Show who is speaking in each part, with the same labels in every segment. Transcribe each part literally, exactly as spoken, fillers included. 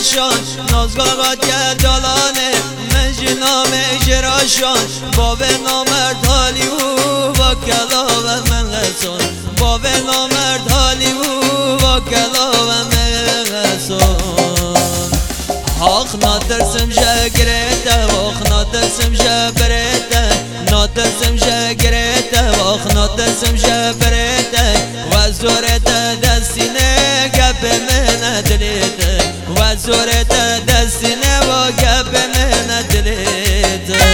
Speaker 1: گراشان نازگاه که دالانه من جنام جراشان باب نامرد حالی و با کلاو من غسان باب نامرد حالی و با کلاو من غسان آخ ناترسم جگرته آخ ناترسم جبرته ناترسم جگرته آخ ناترسم جبرته و زورته دستینه گپ من دلیته و زورته دستینه و گپ من دلیته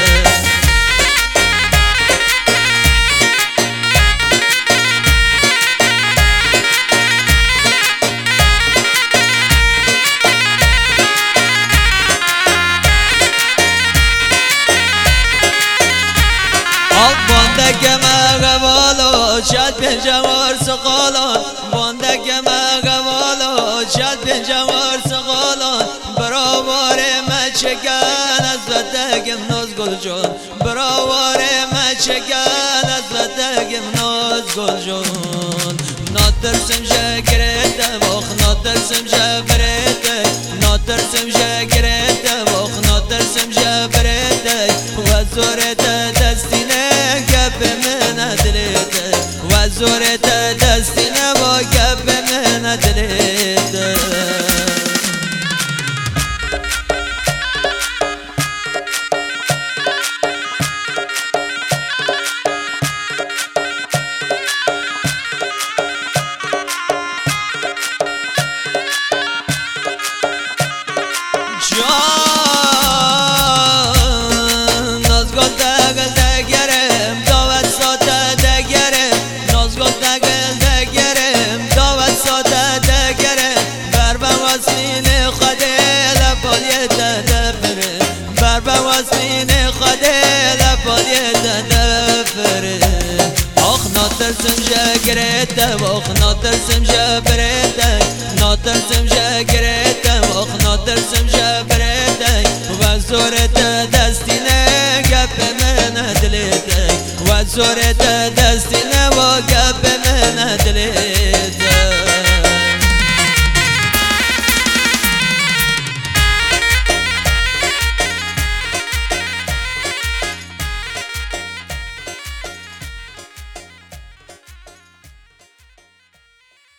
Speaker 1: باندک مغوالا شد پنجوار سقالان باندک مغوالا شد پنجوار سقالان براوار مچگن از ودگم ناز گل جان براوار مچگن از ودگم ناز گل جان ناترسم جگرته واخ ناترسم جبرته ناترسم جگرته واخ ناترسم جبرته و زورته دستینه گپ من دلیته و زورته دستینه و گپ من دلیته واسمین خده لپالیت دفره آخ ناترسم جگرته واخ ناترسم جبرته ناترسم جگرته واخ ناترسم جبرته و زورته دستینه گپ من دلیته و زورته